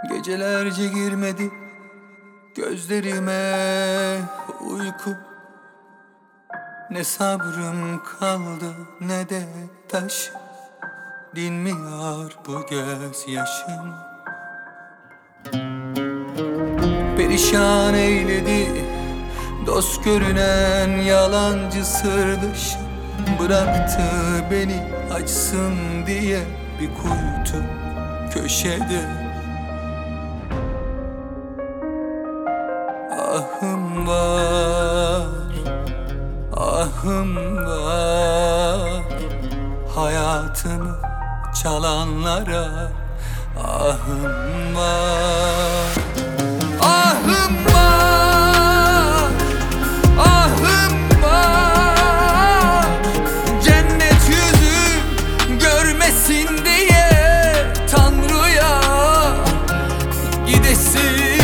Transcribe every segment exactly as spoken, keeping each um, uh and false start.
Gecelerce girmedi gözlerime uyku. Ne sabrım kaldı ne de taş, dinmiyor bu gözyaşım. Perişan eyledi dost görünen yalancı sırdaşım. Bıraktı beni açsın diye bir kuytu köşede. Ahım var, ahım var, hayatımı çalanlara ahım var. Ahım var, ahım var, cennet yüzü görmesin diye Tanrı'ya gidesin.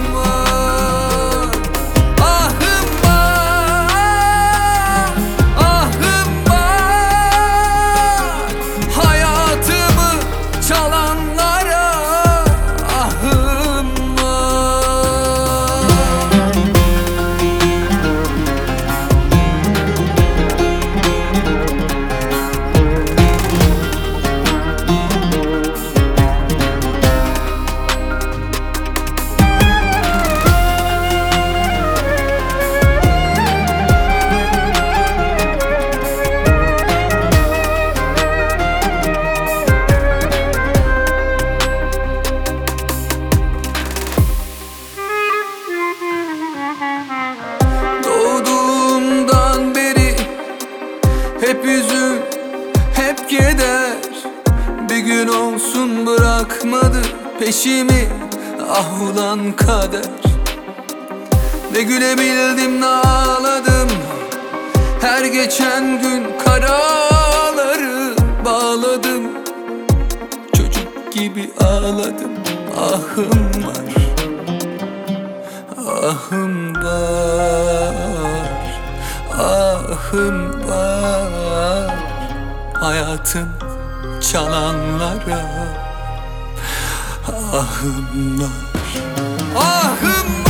Hep üzüm, hep keder, bir gün olsun bırakmadı peşimi ah ulan kader. Ne gülebildim ne ağladım, her geçen gün karaları bağladım. Çocuk gibi ağladım, ahım var, ahım var, ahım var, hayatım çalanlara ahım var, ahım var.